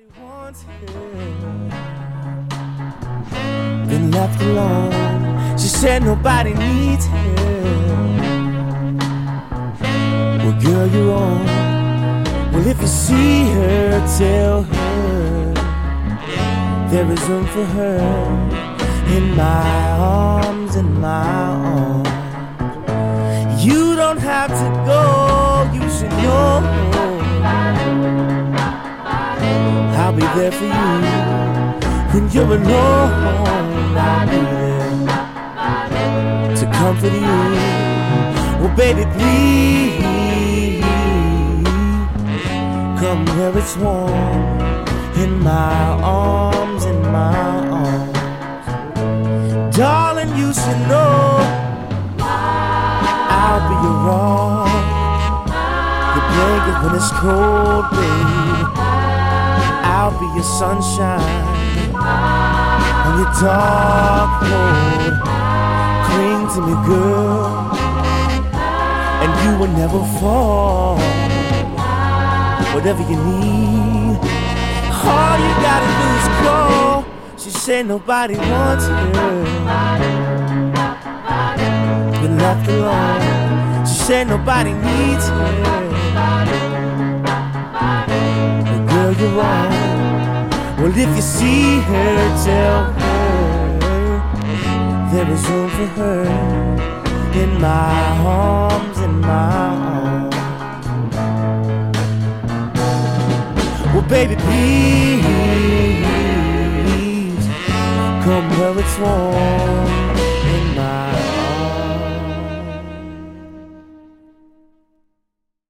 Been left alone. She said nobody needs her. Well, girl, you're wrong. Well, if you see her, tell her there is room for her in my arms, in my arms. You don't have to go, you should know I'll be there for you when you're alone. I'll be there to comfort you. Well, baby, please come where it's warm, in my arms, in my arms. Darling, you should know I'll be your arm, your blanket when it's cold, babe. I'll be your sunshine on your dark road. Cling to me, girl, and you will never fall. Whatever you need, all you gotta do is call. She said nobody wants her. Been left alone. She said nobody needs her. But girl, you're wrong. Well, if you see her, tell her there is room for her in my arms, in my arms. Well, baby, please come where it's warm.